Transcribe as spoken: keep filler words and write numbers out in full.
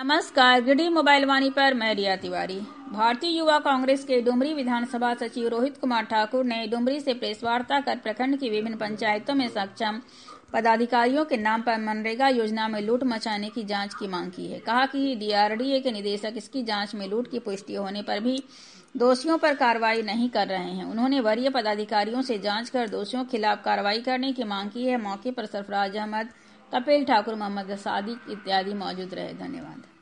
नमस्कार, giddy mobile वाणी पर मैं रिया तिवारी। भारतीय युवा कांग्रेस के डुमरी विधानसभा सचिव रोहित कुमार ठाकुर ने डुमरी से प्रेस वार्ता कर प्रखंड की विभिन्न पंचायतों में सक्षम पदाधिकारियों के नाम पर मनरेगा योजना में लूट मचाने की जांच की मांग की है। कहा कि डीआरडीए के निदेशक इसकी जांच में लूट की पुष्टि होने पर भी दोषियों पर कार्रवाई नहीं कर रहे हैं। उन्होंने वरीय पदाधिकारियों से जांच कर दोषियों के खिलाफ कार्रवाई करने की मांग की है। मौके पर सरफराज अहमद, कपिल ठाकुर, मोहम्मद सादिक इत्यादि मौजूद रहे। धन्यवाद।